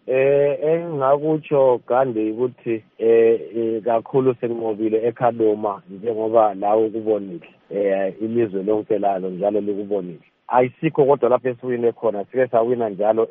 Engingakutsho Gandhi ukuthi kakhulu senqobile eKhaloma njengoba lawo ukubonile ilizwe lonke lalo njalo likubonile. Ayisikho kodwa lapho esiwine khona sike sawina njalo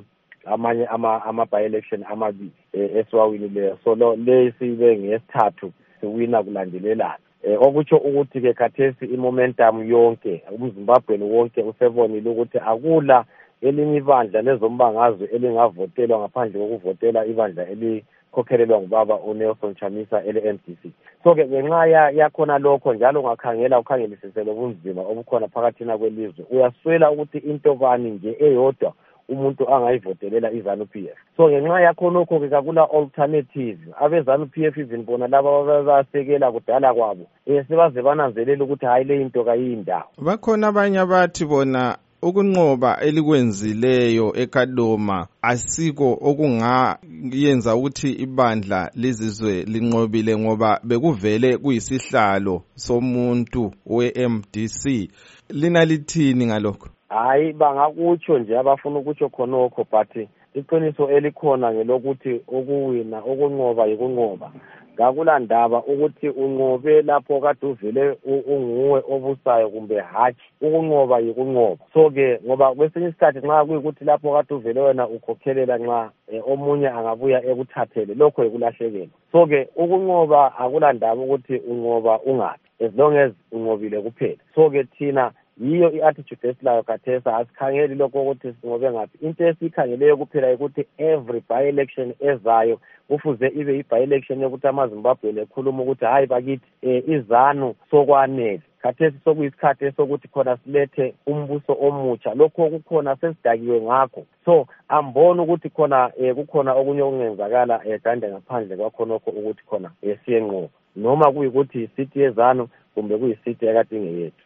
amanye by election amabili esiwawinileyo. So lesibe ngesithathu siwina kulandelelana. Okutsho ukuthi ke khathesi imomentum yonke umZimbabweni wonke usebonile ukuthi akula elinye ibandla lezombangazwe elingavotelwa ngaphandle kokuvotela ibandla elikhokhelelwa ngubaba uNelson Chamisa ele-NDC. So ke ngenxa yakhona lokho njalo ukhangelisise lobunzima obukhona phakathina kwelizwe uyaswela ukuthi into bani nje eyodwa umuntu angayivotelela iZANU-PF. So ngenxa yakho lokho ke kakula alternative abeZANU-PF even bona laba basekela kudala kwabo sebaze bananzelela ukuthi hayi le into kayindawo. Bakhona abanye abathi bona ukunqoba elikwenzileyo eKhaloma asiko okungayenza ukuthi ibandla lizizwe linqobile ngoba bekuvele kuyisihlalo somuntu we-MDC. Lina lithini ngalokho? Hayi bangakutsho nje abafuna ukutsho khonokho but iqiniso elikhona ngelokuthi ukuwina ukunqoba yikunqoba. Ngakulandaba ukuthi unqobe lapho kade uvele unguwe obusayo kumbe hatshi ukunqoba yikunqoba. So ke ngoba kwesinye isikhathi nxa kuyikuthi lapho kade uvele wena ukhokhelela nxa omunye angabuya ekuthathele lokho yikulahlekelwa. So ke ukunqoba akulandaba ukuthi unqoba ungathi as long as unqobile kuphela. So ke thina yiyo i-attitude esilayo khathesi asikhangeli lokho ukuthi singobe ngaphi. Into esikhangeleyo kuphela ukuthi every by-election ezayo kufuze ibe yi-by-election yokuthi amaZimbabweni ekhuluma ukuthi hayi bakithi iZANU sokwanele. Khathesi sokuyisikhathi sokuthi khona silethe umbuso omutsha. Lokho kukhona sesidakiwe ngakho. So ambona ukuthi khona kukhona okunye okungenzakala Gandhi ngaphandle kwakhonokho ukuthi khona siyenqoba noma kuyikuthi isithi yeZANU kumbe kuyisithi yakade ingeyethu.